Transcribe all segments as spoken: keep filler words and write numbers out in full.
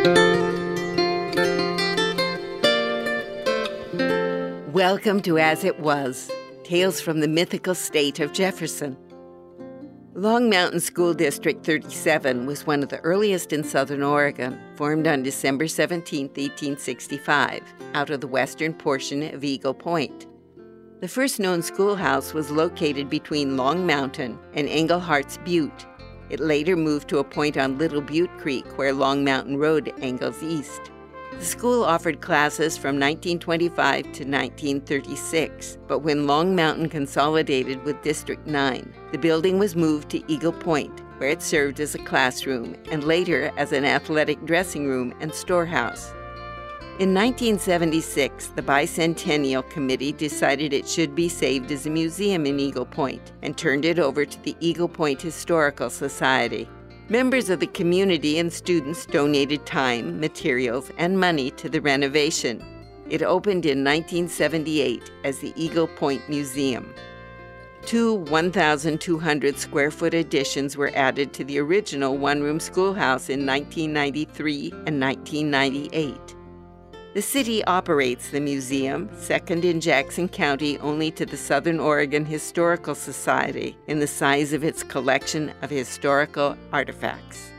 Welcome to As It Was, Tales from the Mythical State of Jefferson. Long Mountain School District thirty-seven was one of the earliest in Southern Oregon, formed on December seventeenth, eighteen sixty-five, out of the western portion of Eagle Point. The first known schoolhouse was located between Long Mountain and Englehart's Butte. It later moved to a point on Little Butte Creek where Long Mountain Road angles east. The school offered classes from nineteen twenty-five to nineteen thirty-six, but when Long Mountain consolidated with District nine, the building was moved to Eagle Point, where it served as a classroom and later as an athletic dressing room and storehouse. In nineteen seventy-six, the Bicentennial Committee decided it should be saved as a museum in Eagle Point and turned it over to the Eagle Point Historical Society. Members of the community and students donated time, materials, and money to the renovation. It opened in nineteen seventy-eight as the Eagle Point Museum. Two one thousand two hundred square foot additions were added to the original one-room schoolhouse in nineteen ninety-three and nineteen ninety-eight. The city operates the museum, second in Jackson County only to the Southern Oregon Historical Society in the size of its collection of historical artifacts.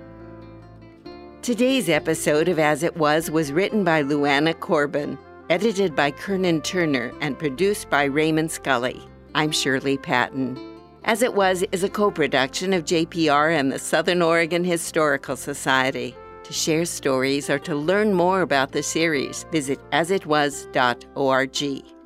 Today's episode of As It Was was written by Luana Corbin, edited by Kernan Turner, and produced by Raymond Scully. I'm Shirley Patton. As It Was is a co-production of J P R and the Southern Oregon Historical Society. To share stories or to learn more about the series, visit as it was dot org.